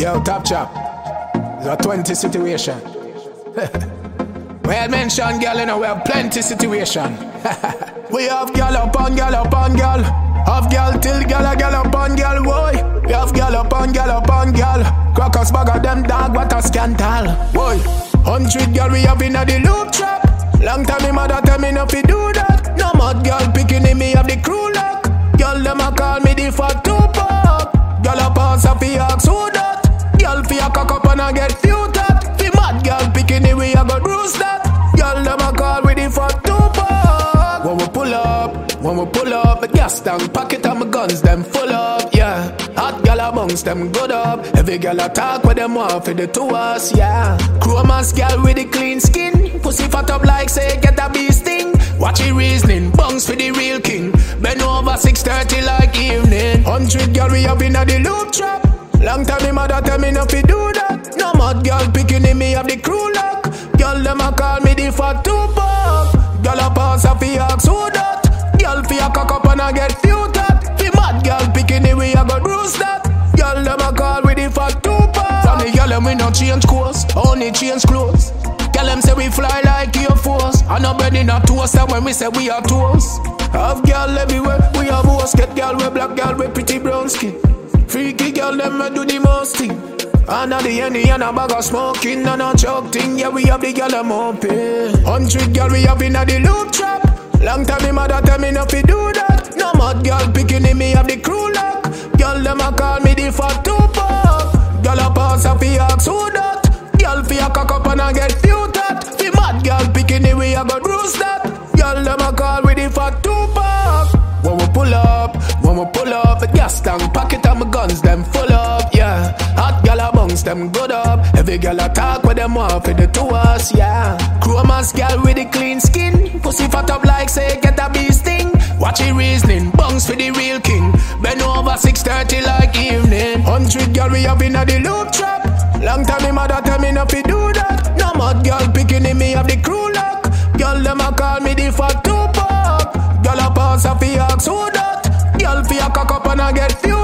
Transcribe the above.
Yo, Top Chop, it's a 20 situation. Well mentioned, girl, you know we have plenty situation. We have girl up on girl up on girl. Have girl till girl up on girl, boy. We have girl up on girl up on girl. Crackers bag of them dog, what a scandal, boy. 100 girl we have in the loop trap. Long time me mother tell me no fi do that. No mad girl picking in me have the crew lock. Girl them a call me the fat Tupac. Girl a pass a fi ask who that. Girl fi a cock up and a get few tat. Fi mad girl picking in we a go bruise that. Girl them a call with the fat Tupac. When we pull up, my gas tank pocket and my guns them full up, yeah. Hot gal amongst them good up. Every gal attack with them off for the two us, yeah. Chromas gal with the clean skin. Pussy fat up like say get a bee sting. Watch it reasoning, bungs for the real king. Bend over 6:30 like evening. 100 gal we up in the loop trap. Long time me mother tell me no fi do that. No mad gal picking in me have the crew lock. Gal them a call me the fat Tupac. Gal a pass a fi ask who that. Girl fi a cock up and a get few tat. Fi mad girl picking it we a go bruise that. Girl them a call with the fat Tupac. From the girl them we no change course, only change clothes. Girl them say we fly like Air Force. And no bed in a toaster when we say we are toast. Have girl everywhere, we have host. Get girl with black girl with pretty brown skin. Freaky girl them we do the most thing. And at the end and a bag of smoking and a choke thing. Yeah we have the girl them open. 100 girl we have in the loop trap. Long time me mother tell me no fi do that. No mad girl picking in me have the crew lock. Girl them a call me the fat Tupac. Girl a pass a fi ask who that. Girl fi a cock up and a get few tat. Fi mad girl picking in we a go bruise that. Girl them a call with the fat Tupac. When we pull up, the gas tank pocket and my guns them full up, yeah. Hot gal amongst them good up. Every gal attack with them off for the two us, yeah. Chromas gal with the clean skin. Pussy fat up like say get a bee sting. Watch it reasoning, bungs for the real king. Bend over 6:30 like evening. 100 gal we have in the loop trap. Long time me mother tell me no fi do that. No mad gal picking in me have the crew lock. Girl them a call me the fat Tupac. Girl a pass a fi ask who that. Girl fi a cock up and a get few